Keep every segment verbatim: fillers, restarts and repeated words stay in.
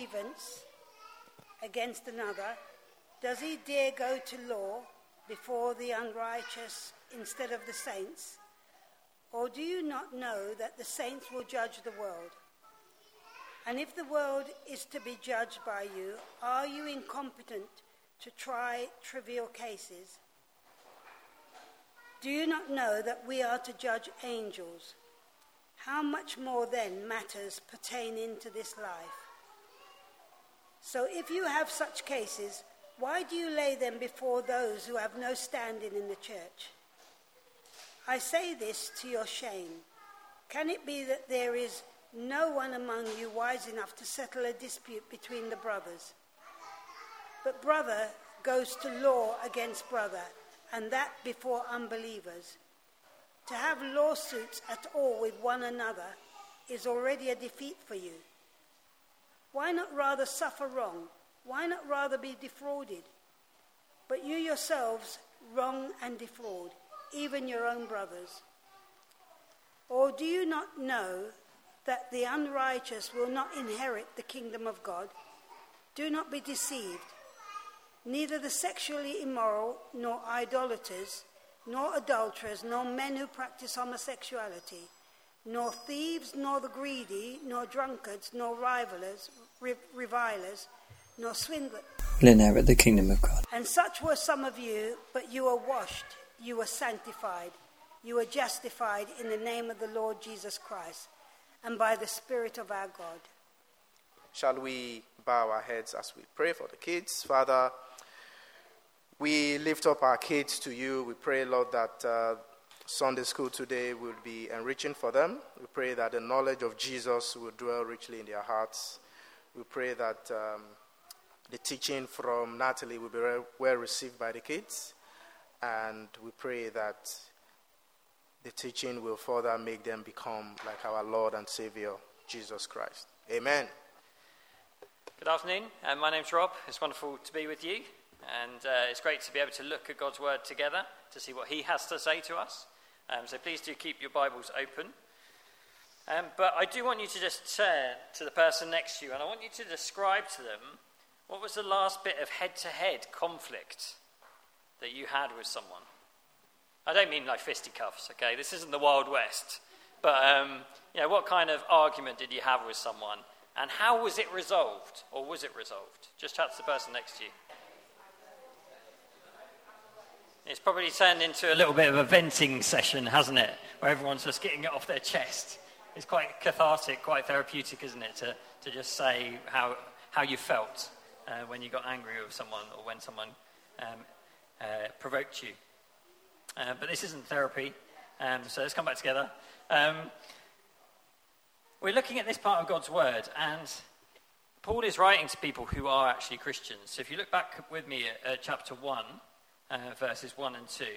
grievance against another, does he dare go to law before the unrighteous instead of the saints? Or do you not know that the saints will judge the world? And if the world is to be judged by you, are you incompetent to try trivial cases? Do you not know that we are to judge angels? How much more then matters pertaining to this life? So if you have such cases, why do you lay them before those who have no standing in the church? I say this to your shame. Can it be that there is no one among you wise enough to settle a dispute between the brothers? But brother goes to law against brother, and that before unbelievers. To have lawsuits at all with one another is already a defeat for you. Why not rather suffer wrong? Why not rather be defrauded? But you yourselves wrong and defraud, even your own brothers. Or do you not know that the unrighteous will not inherit the kingdom of God? Do not be deceived. Neither the sexually immoral, nor idolaters, nor adulterers, nor men who practice homosexuality, nor thieves, nor the greedy, nor drunkards, nor rivalers, revilers, nor swindlers will inherit the kingdom of God. And such were some of you, but you are washed, you were sanctified, you were justified in the name of the Lord Jesus Christ, and by the Spirit of our God. Shall we bow our heads as we pray for the kids? Father, we lift up our kids to you. We pray, Lord, that uh, Sunday school today will be enriching for them. We pray that the knowledge of Jesus will dwell richly in their hearts. We pray that um, the teaching from Natalie will be re- well received by the kids. And we pray that the teaching will further make them become like our Lord and Savior, Jesus Christ. Amen. Good afternoon. Uh, my name's Rob. It's wonderful to be with you. And uh, it's great to be able to look at God's word together to see what he has to say to us. Um, so please do keep your Bibles open. Um, but I do want you to just turn to the person next to you, and I want you to describe to them what was the last bit of head-to-head conflict that you had with someone. I don't mean like fisticuffs, okay? This isn't the Wild West. But, um, you know, what kind of argument did you have with someone? And how was it resolved? Or was it resolved? Just chat to the person next to you. It's probably turned into a little bit of a venting session, hasn't it? Where everyone's just getting it off their chest. It's quite cathartic, quite therapeutic, isn't it? To, to just say how, how you felt uh, when you got angry with someone or when someone um, uh, provoked you. Uh, but this isn't therapy, um, so let's come back together. Um, we're looking at this part of God's word, and Paul is writing to people who are actually Christians. So if you look back with me at, at chapter one, uh, verses one and two,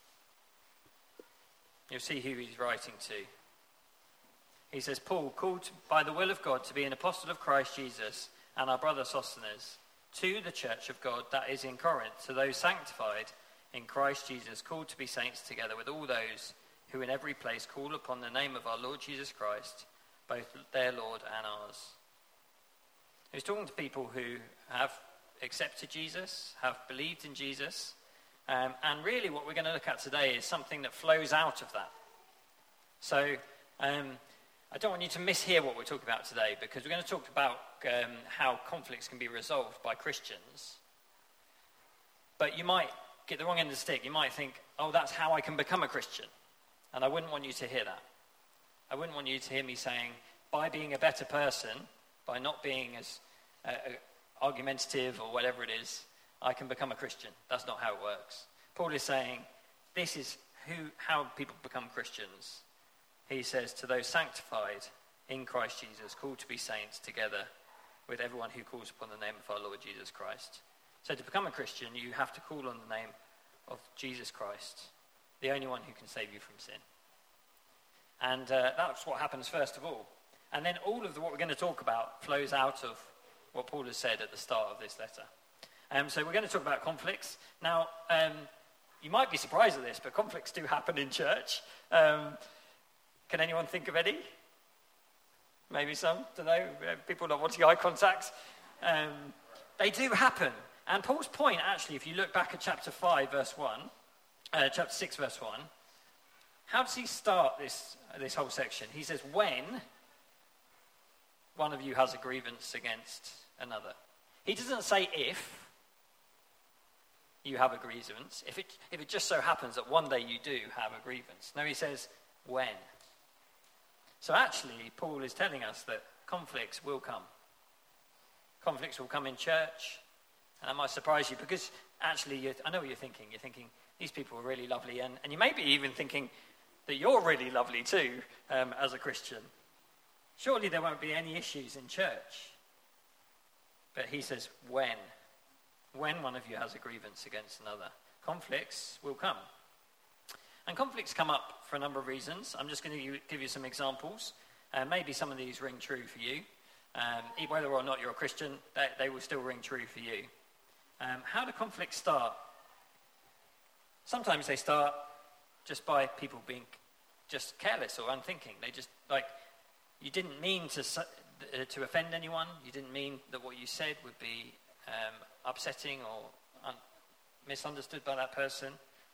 you'll see who he's writing to. He says, Paul, called by the will of God to be an apostle of Christ Jesus, and our brother Sosthenes, to the church of God that is in Corinth, to those sanctified in Christ Jesus, called to be saints, together with all those who in every place call upon the name of our Lord Jesus Christ, both their Lord and ours. He's talking to people who have accepted Jesus, have believed in Jesus, um, and really what we're going to look at today is something that flows out of that. So um, I don't want you to mishear what we're talking about today, because we're going to talk about um, how conflicts can be resolved by Christians. But you might get the wrong end of the stick. You might think, oh, that's how I can become a Christian. And I wouldn't want you to hear that. I wouldn't want you to hear me saying, by being a better person, by not being as uh, argumentative or whatever it is, I can become a Christian. That's not how it works. Paul is saying, this is who how people become Christians. He says, to those sanctified in Christ Jesus, called to be saints, together with everyone who calls upon the name of our Lord Jesus Christ. So to become a Christian, you have to call on the name of Jesus Christ, the only one who can save you from sin. And uh, that's what happens first of all. And then all of the, what we're going to talk about flows out of what Paul has said at the start of this letter. Um, so we're going to talk about conflicts. Now, um, you might be surprised at this, but conflicts do happen in church. Um, can anyone think of any? Maybe some, don't know, people not wanting eye contact. Um, they do happen. And Paul's point, actually, if you look back at chapter five, verse one, uh, chapter six, verse one, how does he start this, this whole section? He says, when one of you has a grievance against another. He doesn't say if you have a grievance, if it, if it just so happens that one day you do have a grievance. No, he says when. So actually, Paul is telling us that conflicts will come. Conflicts will come in church, and that might surprise you, because actually, you're, I know what you're thinking. You're thinking, these people are really lovely, and, and you may be even thinking that you're really lovely too, um, as a Christian. Surely there won't be any issues in church. But he says, when. When one of you has a grievance against another. Conflicts will come. And conflicts come up for a number of reasons. I'm just going to give you some examples. Uh, maybe some of these ring true for you. Um, whether or not you're a Christian, they, they will still ring true for you. Um, how do conflicts start? Sometimes they start just by people being just careless or unthinking. They just, like, you didn't mean to uh, to offend anyone. You didn't mean that what you said would be um, upsetting or un- misunderstood by that person.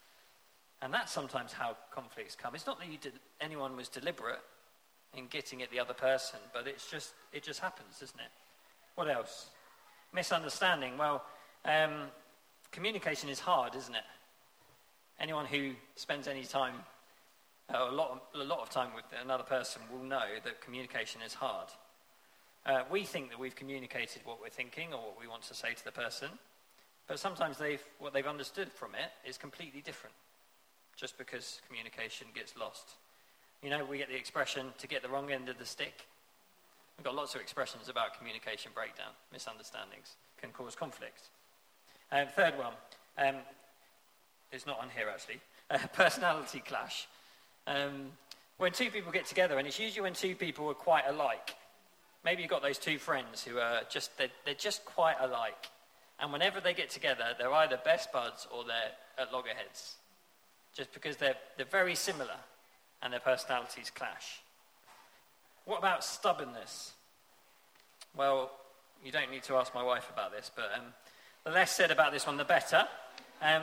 And that's sometimes how conflicts come. It's not that you did, anyone was deliberate in getting at the other person, but it's just it just happens, doesn't it? What else? Misunderstanding. Well, um, communication is hard, isn't it? Anyone who spends any time, uh, a lot of, a lot of time with another person will know that communication is hard. Uh, we think that we've communicated what we're thinking or what we want to say to the person, but sometimes they've what they've understood from it is completely different, just because communication gets lost. You know, we get the expression, to get the wrong end of the stick. We've got lots of expressions about communication breakdown. Misunderstandings can cause conflict. And third one, um, it's not on here actually, uh, personality clash. Um, when two people get together, and it's usually when two people are quite alike. Maybe you've got those two friends who are just, they're, they're just quite alike. And whenever they get together, they're either best buds or they're at loggerheads. Just because they're, they're very similar and their personalities clash. What about stubbornness? Well, you don't need to ask my wife about this, but um, the less said about this one, the better. Um,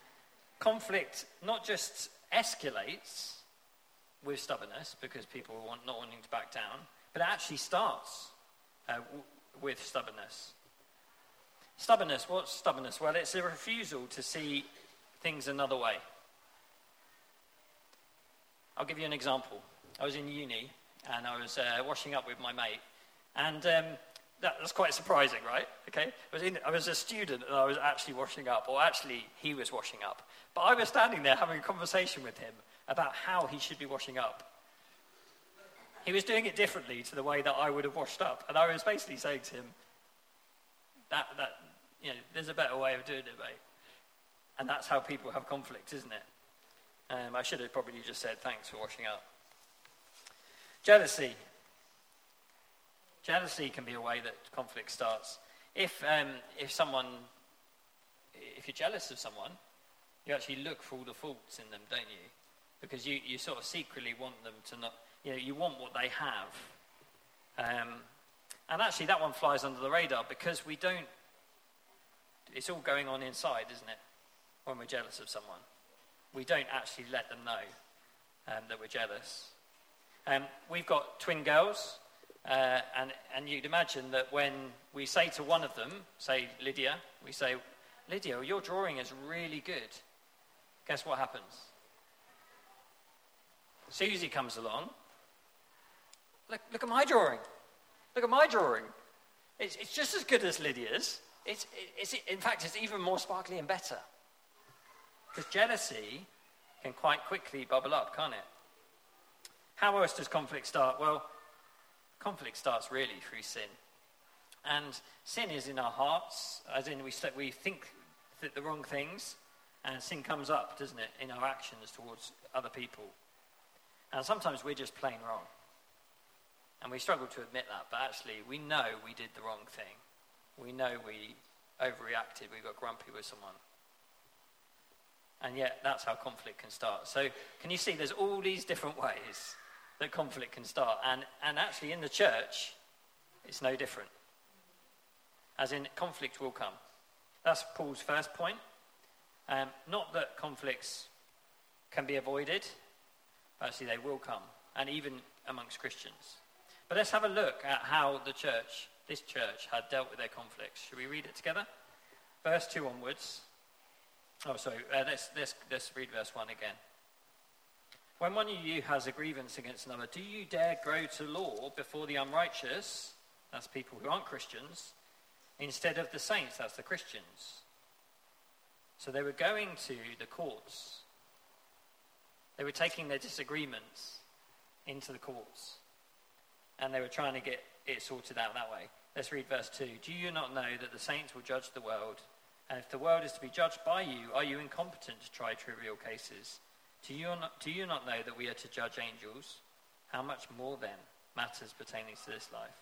conflict not just escalates with stubbornness, because people are not wanting to back down, but it actually starts uh, w- with stubbornness. Stubbornness, what's stubbornness? Well, it's a refusal to see things another way. I'll give you an example. I was in uni, and I was uh, washing up with my mate, and um, that, that's quite surprising, right? Okay, I was, in, I was a student, and I was actually washing up, or actually he was washing up. But I was standing there having a conversation with him about how he should be washing up. He was doing it differently to the way that I would have washed up, and I was basically saying to him, that, that you know, there's a better way of doing it, mate. And that's how people have conflict, isn't it? Um, I should have probably just said thanks for washing up. Jealousy. Jealousy can be a way that conflict starts. If um, if someone, if you're jealous of someone, you actually look for all the faults in them, don't you? Because you, you sort of secretly want them to not, you know, you want what they have. Um, and actually that one flies under the radar because we don't, it's all going on inside, isn't it? When we're jealous of someone. We don't actually let them know um, that we're jealous. Um, we've got twin girls, uh, and, and you'd imagine that when we say to one of them, say Lydia, we say, Lydia, your drawing is really good. Guess what happens? Susie comes along. Look, look at my drawing. Look at my drawing. It's, it's just as good as Lydia's. It's, it's, in fact, it's even more sparkly and better. Because jealousy can quite quickly bubble up, can't it? How else does conflict start? Well, conflict starts really through sin. And sin is in our hearts, as in we, st- we think th- the wrong things, and sin comes up, doesn't it, in our actions towards other people. And sometimes we're just plain wrong. And we struggle to admit that, but actually we know we did the wrong thing. We know we overreacted, we got grumpy with someone. And yet, that's how conflict can start. So, can you see there's all these different ways that conflict can start. And, and actually, in the church, it's no different. as in conflict will come. That's Paul's first point. Um, not that conflicts can be avoided, but actually they will come, and even amongst Christians. But let's have a look at how the church, this church, had dealt with their conflicts. Should we read it together? Verse two onwards. Oh, sorry, uh, let's, let's, let's read verse one again. When one of you has a grievance against another, do you dare go to law before the unrighteous, that's people who aren't Christians, instead of the saints, that's the Christians? So they were going to the courts. They were taking their disagreements into the courts. And they were trying to get it sorted out that way. Let's read verse two. Do you not know that the saints will judge the world? And if the world is to be judged by you, are you incompetent to try trivial cases? Do you not, do you not know that we are to judge angels? How much more then matters pertaining to this life?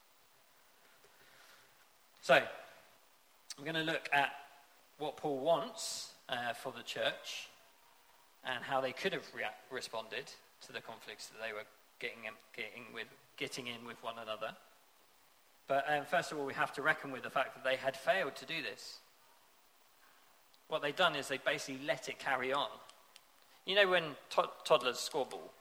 So, I'm going to look at what Paul wants uh, for the church and how they could have react, responded to the conflicts that they were getting in, getting with, getting in with one another. But um, first of all, we have to reckon with the fact that they had failed to do this. What they'd done is they basically let it carry on. You know when to- toddlers squabble,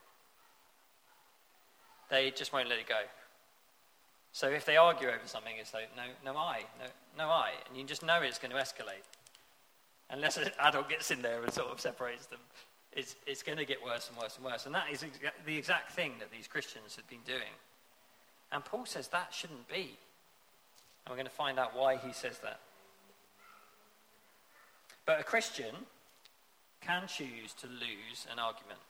they just won't let it go. So if they argue over something, it's like, no, no, I, no, no, I. And you just know it's going to escalate. Unless an adult gets in there and sort of separates them, it's, it's going to get worse and worse and worse. And that is exa- the exact thing that these Christians had been doing. And Paul says that shouldn't be. And we're going to find out why he says that. But a Christian can choose to lose an argument.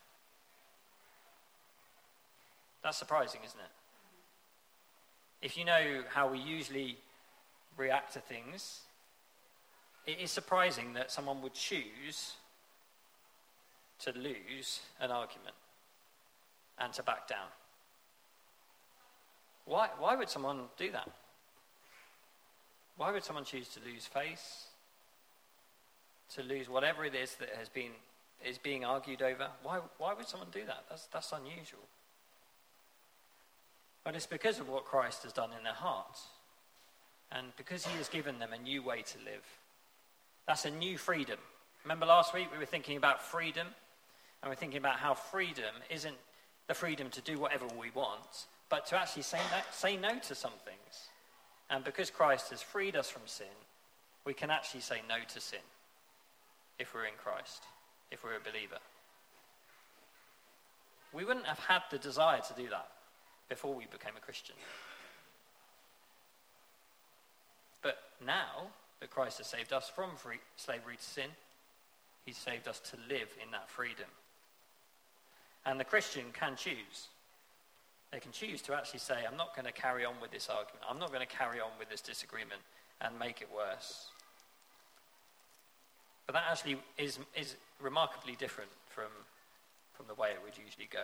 That's surprising, isn't it? If you know how we usually react to things, it is surprising that someone would choose to lose an argument and to back down. Why, why would someone do that? Why would someone choose to lose face? To lose whatever it is that has been is being argued over? Why, why would someone do that? That's, that's unusual. But it's because of what Christ has done in their hearts. And because he has given them a new way to live. That's a new freedom. Remember last week we were thinking about freedom? And we're thinking about how freedom isn't the freedom to do whatever we want, but to actually say no, say no to some things. And because Christ has freed us from sin, we can actually say no to sin if we're in Christ, if we're a believer. We wouldn't have had the desire to do that before we became a Christian. But now that Christ has saved us from free, slavery to sin, he's saved us to live in that freedom. And the Christian can choose. They can choose to actually say, I'm not going to carry on with this argument. I'm not going to carry on with this disagreement and make it worse. But that actually is, is remarkably different from, from the way it would usually go.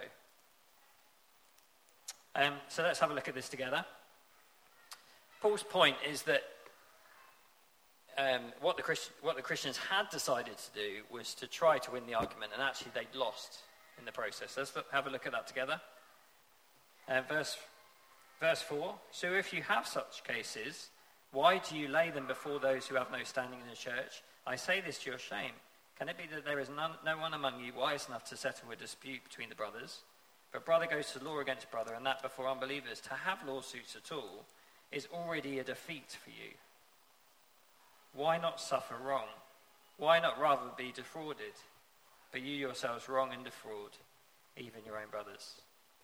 Um, so let's have a look at this together. Paul's point is that um, what, the Christ- what the Christians had decided to do was to try to win the argument, and actually they'd lost in the process. Let's look, have a look at that together. Uh, verse, verse four, so if you have such cases, why do you lay them before those who have no standing in the church? I say this to your shame. Can it be that there is none, no one among you wise enough to settle a dispute between the brothers? But brother goes to law against brother, and that before unbelievers. To have lawsuits at all is already a defeat for you. Why not suffer wrong? Why not rather be defrauded? But you yourselves wrong and defraud even your own brothers.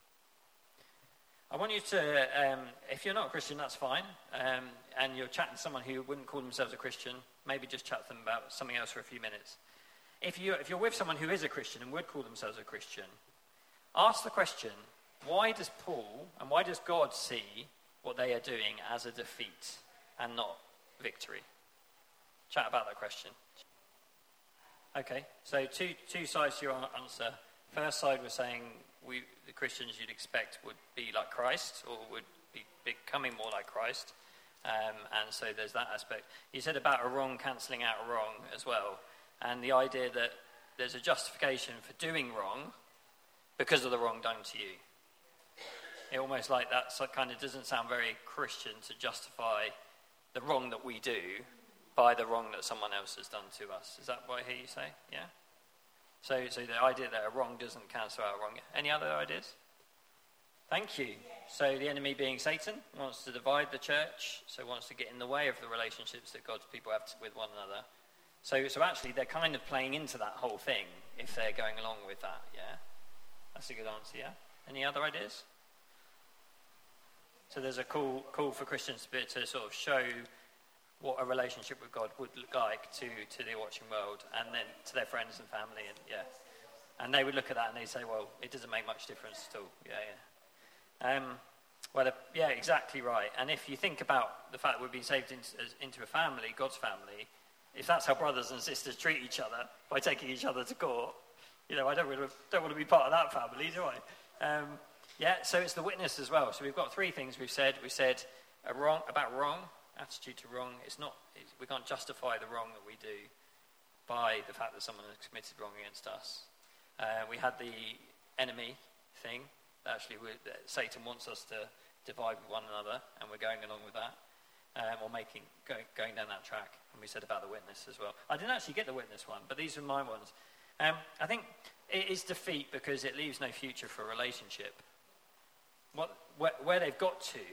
I want you to, um, if you're not a Christian, that's fine, um, and you're chatting to someone who wouldn't call themselves a Christian, maybe just chat to them about something else for a few minutes. If, you, if you're with someone who is a Christian and would call themselves a Christian, ask the question, why does Paul and why does God see what they are doing as a defeat and not victory? Chat about that question. Okay, so two two sides to your answer. First side was saying we, the Christians you'd expect would be like Christ, or would be becoming more like Christ. Um, and so there's that aspect. You said about a wrong cancelling out a wrong as well. And the idea that there's a justification for doing wrong because of the wrong done to you. It almost like that so kind of doesn't sound very Christian to justify the wrong that we do by the wrong that someone else has done to us. Is that what I hear you say? Yeah? So, so the idea that a wrong doesn't cancel out a wrong. Any other ideas? Thank you. So the enemy being Satan wants to divide the church, so wants to get in the way of the relationships that God's people have to, with one another. So, so actually they're kind of playing into that whole thing if they're going along with that, yeah? That's a good answer, yeah? Any other ideas? So there's a call, call for Christians to, be, to sort of show what a relationship with God would look like to, to the watching world, and then to their friends and family, and yeah. And they would look at that and they'd say, well, it doesn't make much difference at all, yeah, yeah. Um, well, uh, yeah, exactly right. And if you think about the fact that we've been saved into, into a family, God's family, if that's how brothers and sisters treat each other by taking each other to court, you know, I don't really, don't want to be part of that family, do I? Um, yeah, so it's the witness as well. So we've got three things we've said. We said a wrong about wrong, attitude to wrong. It's not, it's, we can't justify the wrong that we do by the fact that someone has committed wrong against us. Uh, we had the enemy thing. Actually, that Satan wants us to divide with one another, and we're going along with that, um, or making going, going down that track. And we said about the witness as well. I didn't actually get the witness one, but these are my ones. Um, I think it is defeat because it leaves no future for a relationship. What where, where they've got to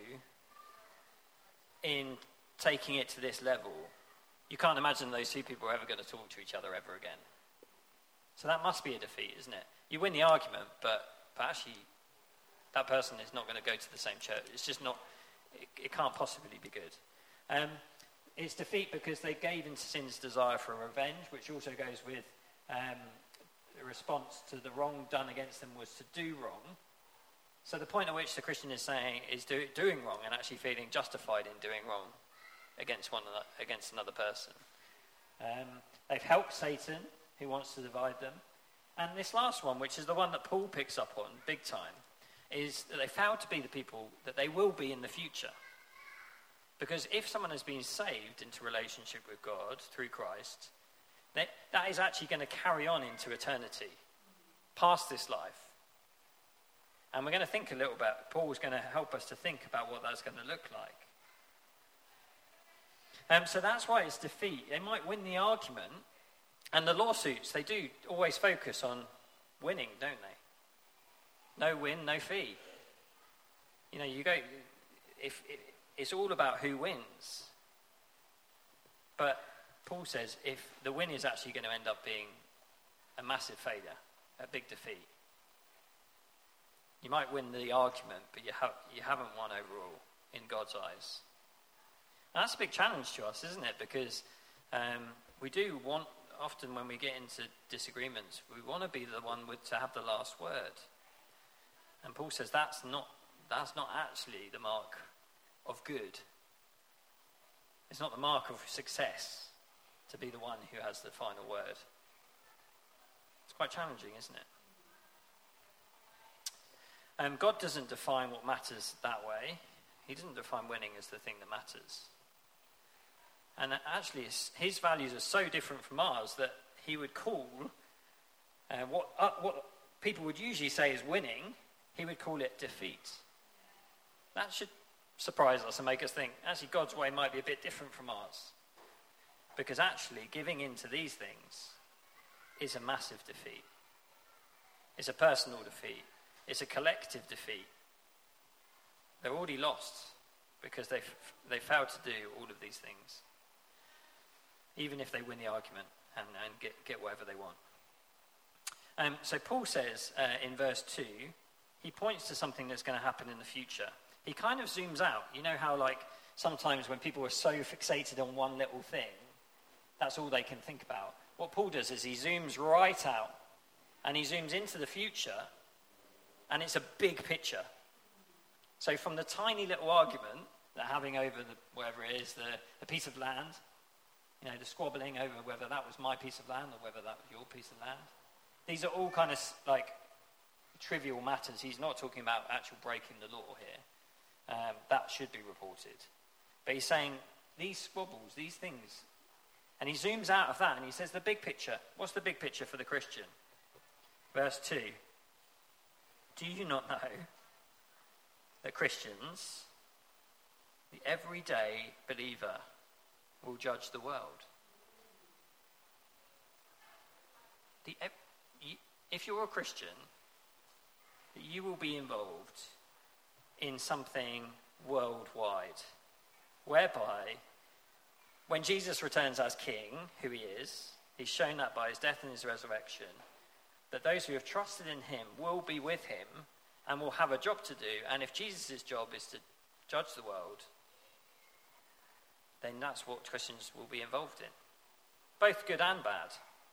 in taking it to this level, you can't imagine those two people are ever going to talk to each other ever again. So that must be a defeat, isn't it? You win the argument, but, but actually that person is not going to go to the same church. It's just not, it, it can't possibly be good. Um, it's defeat because they gave into sin's desire for revenge, which also goes with um, the response to the wrong done against them was to do wrong. So the point at which the Christian is saying is do, doing wrong and actually feeling justified in doing wrong against one another, against another person. Um, they've helped Satan, who wants to divide them. And this last one, which is the one that Paul picks up on big time, is that they failed to be the people that they will be in the future. Because if someone has been saved into relationship with God through Christ, that, that is actually going to carry on into eternity, past this life. And we're going to think a little bit, Paul's going to help us to think about what that's going to look like. Um, so that's why it's defeat. They might win the argument, and the lawsuits, they do always focus on winning, don't they? No win, no fee. You know, you go, if, if it's all about who wins. But Paul says if the win is actually going to end up being a massive failure, a big defeat, you might win the argument, but you, have, you haven't won overall in God's eyes. And that's a big challenge to us, isn't it? Because um, we do want, often when we get into disagreements, we want to be the one with, to have the last word. And Paul says that's not, that's not actually the mark of good. It's not the mark of success to be the one who has the final word. It's quite challenging, isn't it? Um, God doesn't define what matters that way. He doesn't define winning as the thing that matters. And actually, his values are so different from ours that he would call uh, what, uh, what people would usually say is winning, he would call it defeat. That should surprise us and make us think, actually, God's way might be a bit different from ours. Because actually, giving in to these things is a massive defeat. It's a personal defeat. It's a collective defeat. They're already lost because they've, they failed to do all of these things. Even if they win the argument and, and get, get whatever they want. Um, so Paul says uh, in verse two, he points to something that's going to happen in the future. He kind of zooms out. You know how like sometimes when people are so fixated on one little thing, that's all they can think about. What Paul does is he zooms right out and he zooms into the future, and it's a big picture. So from the tiny little argument they're having over the, whatever it is, the, the piece of land, you know, the squabbling over whether that was my piece of land or whether that was your piece of land. These are all kind of like trivial matters. He's not talking about actual breaking the law here. Um, that should be reported. But he's saying these squabbles, these things, and he zooms out of that and he says the big picture. What's the big picture for the Christian? Verse two. Do you not know that Christians The everyday believer will judge the world. The, if you're a Christian, you will be involved in something worldwide, whereby when Jesus returns as king, who he is, he's shown that by his death and his resurrection, that those who have trusted in him will be with him and will have a job to do. And if Jesus' job is to judge the world, then that's what Christians will be involved in. Both good and bad.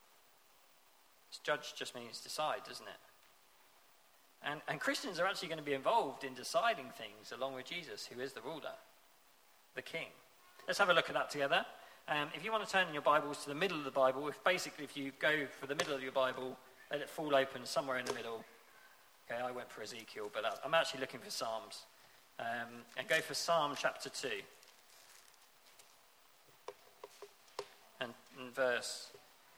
Judge just means decide, doesn't it? And, and Christians are actually going to be involved in deciding things along with Jesus, who is the ruler, the king. Let's have a look at that together. Um, if you want to turn in your Bibles to the middle of the Bible, if basically if you go for the middle of your Bible, let it fall open somewhere in the middle. Okay, I went for Ezekiel, but I'm actually looking for Psalms. Um, and go for Psalm chapter two. And, and verse...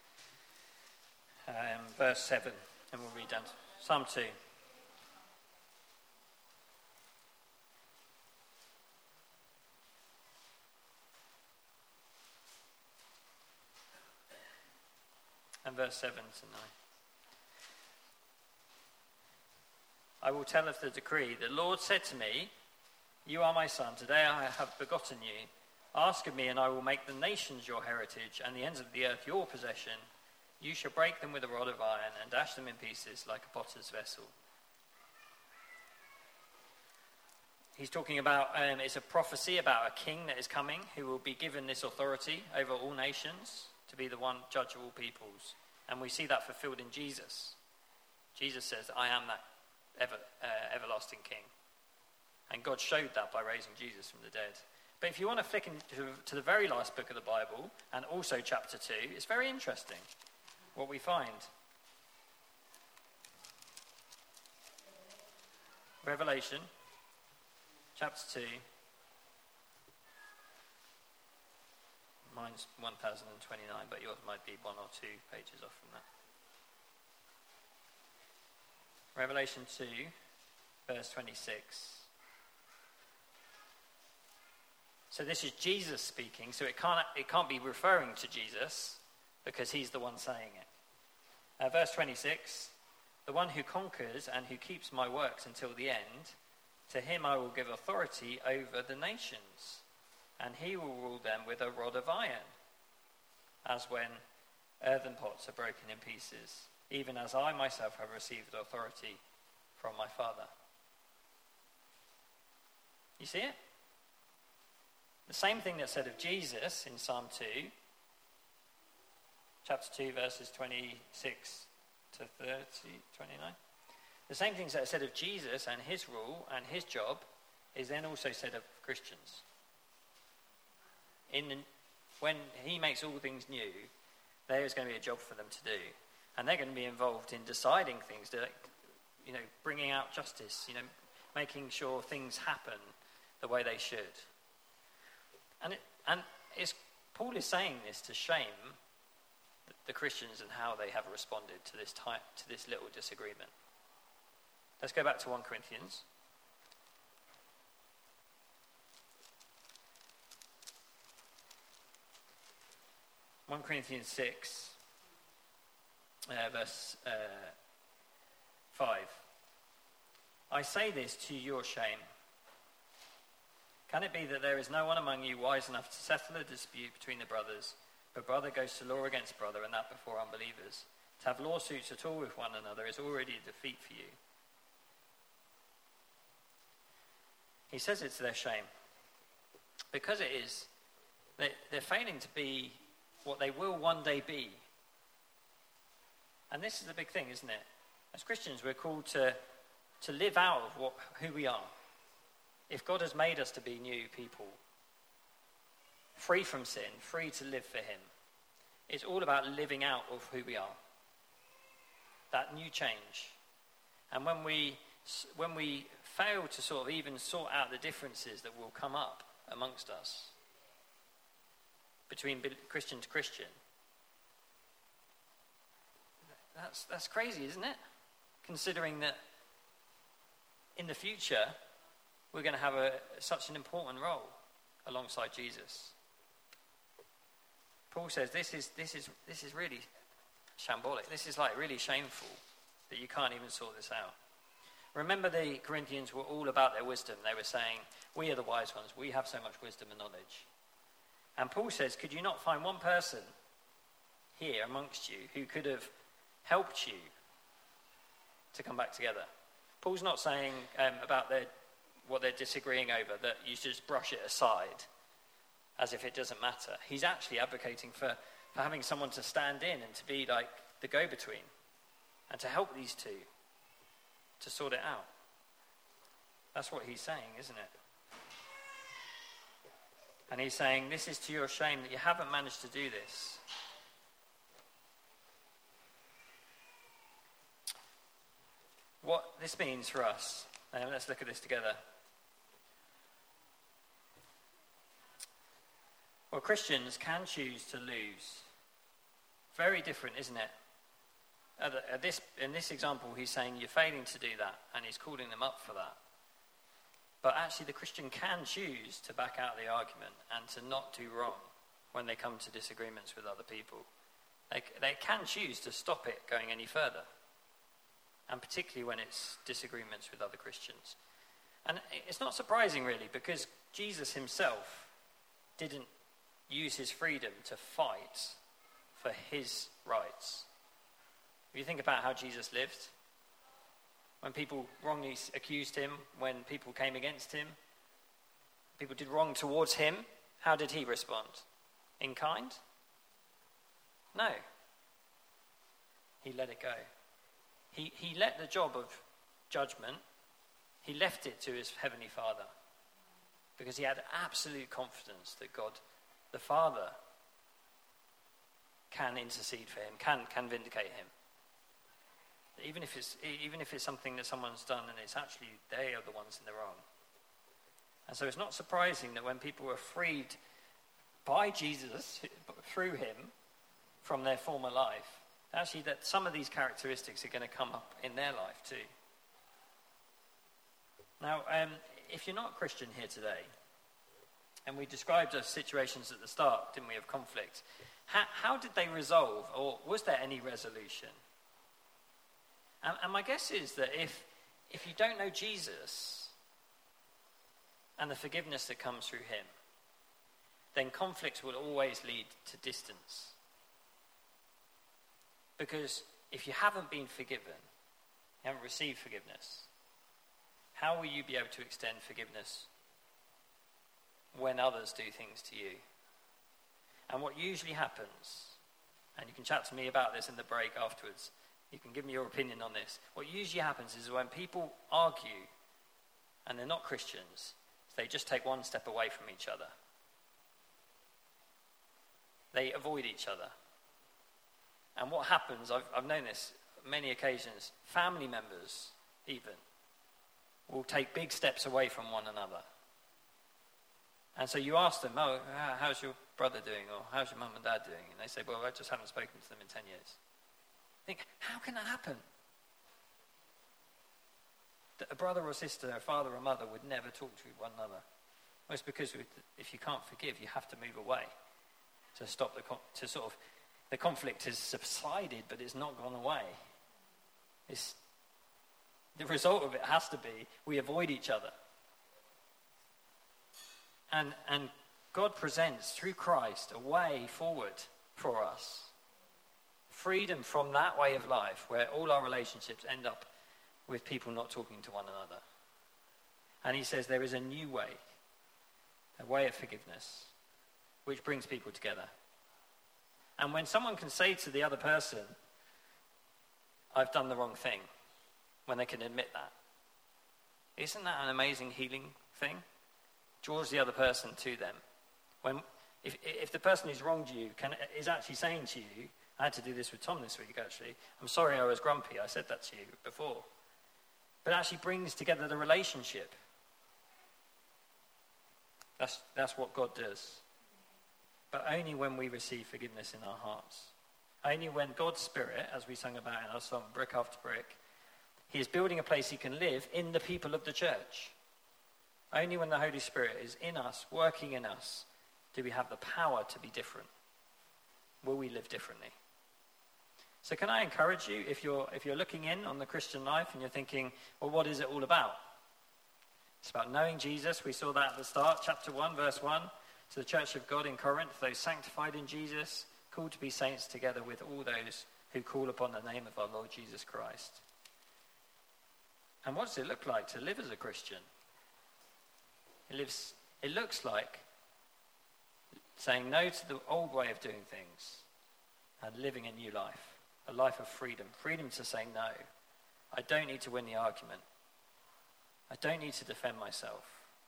Um, verse seven, and we'll read down to Psalm two. And verse seven to nine. I will tell of the decree. The Lord said to me, "You are my son. Today I have begotten you. Ask of me, and I will make the nations your heritage, and the ends of the earth your possession. You shall break them with a rod of iron and dash them in pieces like a potter's vessel." He's talking about, um, it's a prophecy about a king that is coming who will be given this authority over all nations to be the one judge of all peoples. And we see that fulfilled in Jesus. Jesus says, "I am that ever, uh, everlasting king." And God showed that by raising Jesus from the dead. But if you want to flick into to the very last book of the Bible, and also chapter two, it's very interesting what we find. Revelation, chapter two. Mine's one thousand twenty-nine, but yours might be one or two pages off from that. Revelation two, verse twenty-six. So this is Jesus speaking, so it can't, it can't be referring to Jesus, because he's the one saying it. Uh, verse twenty-six, "The one who conquers and who keeps my works until the end, to him I will give authority over the nations, and he will rule them with a rod of iron, as when earthen pots are broken in pieces, even as I myself have received authority from my Father." You see it? The same thing that's said of Jesus in Psalm two, chapter two, verses twenty-six to thirty, twenty-nine. The same things that are said of Jesus and his rule and his job is then also said of Christians. In the, when he makes all things new, there is going to be a job for them to do. And they're going to be involved in deciding things, you know, bringing out justice, you know, making sure things happen the way they should. And it, and it's, Paul is saying this to shame the, the Christians and how they have responded to this type, to this little disagreement. Let's go back to First Corinthians. First Corinthians six, uh, verse uh, five. "I say this to your shame. Can it be that there is no one among you wise enough to settle a dispute between the brothers, but brother goes to law against brother, and that before unbelievers? To have lawsuits at all with one another is already a defeat for you." He says it's their shame. Because it is, they're failing to be what they will one day be. And this is the big thing, isn't it? As Christians, we're called to, to live out of what, who we are. If God has made us to be new people, free from sin, free to live for him, it's all about living out of who we are. That new change. And when we when we fail to sort of even sort out the differences that will come up amongst us, between Christian to Christian, that's that's crazy, isn't it? Considering that in the future, we're going to have a, such an important role alongside Jesus. Paul says this is this is this is really shambolic. This is like really shameful that you can't even sort this out. Remember, the Corinthians were all about their wisdom. They were saying, we are the wise ones. We have so much wisdom and knowledge. And Paul says, could you not find one person here amongst you who could have helped you to come back together? Paul's not saying um, about their, what they're disagreeing over, that you should just brush it aside as if it doesn't matter. He's actually advocating for, for having someone to stand in and to be like the go-between and to help these two to sort it out. That's what he's saying, isn't it? And he's saying, this is to your shame that you haven't managed to do this. What this means for us, and let's look at this together. Well, Christians can choose to lose. Very different, isn't it? At the, at this, in this example, he's saying you're failing to do that, and he's calling them up for that. But actually, the Christian can choose to back out the argument and to not do wrong when they come to disagreements with other people. They, they can choose to stop it going any further, and particularly when it's disagreements with other Christians. And it's not surprising, really, because Jesus himself didn't use his freedom to fight for his rights. If you think about how Jesus lived, when people wrongly accused him, when people came against him, people did wrong towards him, how did he respond? In kind? No. He let it go. He, he let the job of judgment, he left it to his heavenly Father, because he had absolute confidence that God, the Father, can intercede for him, can, can vindicate him. Even if it's even if it's something that someone's done and it's actually they are the ones in the wrong. And so it's not surprising that when people were freed by Jesus through him from their former life, actually that some of these characteristics are going to come up in their life too. Now, um, if you're not a Christian here today, and we described those situations at the start, didn't we, of conflict, how, how did they resolve, or was there any resolution? And, and my guess is that if if you don't know Jesus and the forgiveness that comes through him, then conflicts will always lead to distance. Because if you haven't been forgiven, you haven't received forgiveness, how will you be able to extend forgiveness when others do things to you? And what usually happens, and you can chat to me about this in the break afterwards, you can give me your opinion on this. What usually happens is when people argue and they're not Christians, they just take one step away from each other. They avoid each other. And what happens, I've, I've known this many occasions, family members even will take big steps away from one another. And so you ask them, oh, how's your brother doing? Or how's your mum and dad doing? And they say, well, I just haven't spoken to them in ten years. Think, how can that happen? That a brother or sister, a father or mother would never talk to one another. Well, it's because if you can't forgive, you have to move away to stop the to sort of the conflict has subsided, but it's not gone away. It's the result of it has to be we avoid each other, and and God presents through Christ a way forward for us. Freedom from that way of life where all our relationships end up with people not talking to one another. And he says there is a new way, a way of forgiveness, which brings people together. And when someone can say to the other person, I've done the wrong thing, when they can admit that, isn't that an amazing healing thing? Draws the other person to them. When if if the person who's wronged you can is actually saying to you, I had to do this with Tom this week, actually. I'm sorry I was grumpy. I said that to you before. But it actually brings together the relationship. That's, that's what God does. But only when we receive forgiveness in our hearts. Only when God's Spirit, as we sang about in our song, Brick After Brick, he is building a place he can live in the people of the church. Only when the Holy Spirit is in us, working in us, do we have the power to be different. Will we live differently? So can I encourage you, if you're if you're looking in on the Christian life and you're thinking, well, what is it all about? It's about knowing Jesus. We saw that at the start, chapter one, verse one. To the church of God in Corinth, those sanctified in Jesus, called to be saints together with all those who call upon the name of our Lord Jesus Christ. And what does it look like to live as a Christian? It lives. It looks like saying no to the old way of doing things and living a new life, a life of freedom. Freedom to say no. I don't need to win the argument. I don't need to defend myself.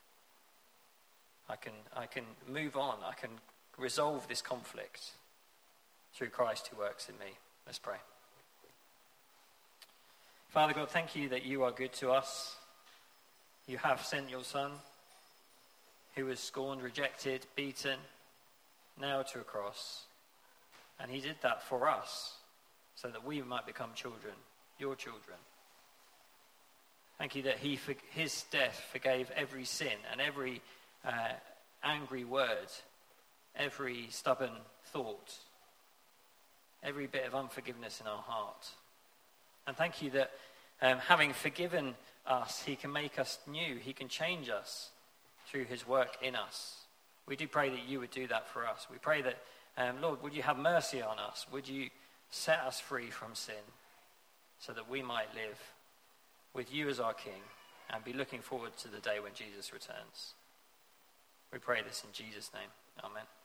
I can, I can move on. I can resolve this conflict through Christ who works in me. Let's pray. Father God, thank you that you are good to us. You have sent your Son, who was scorned, rejected, beaten, nailed to a cross. And he did that for us, so that we might become children, your children. Thank you that he, his death forgave every sin and every uh, angry word, every stubborn thought, every bit of unforgiveness in our heart. And thank you that um, having forgiven us, he can make us new. He can change us through his work in us. We do pray that you would do that for us. We pray that, um, Lord, would you have mercy on us? Would you set us free from sin so that we might live with you as our King and be looking forward to the day when Jesus returns. We pray this in Jesus' name. Amen.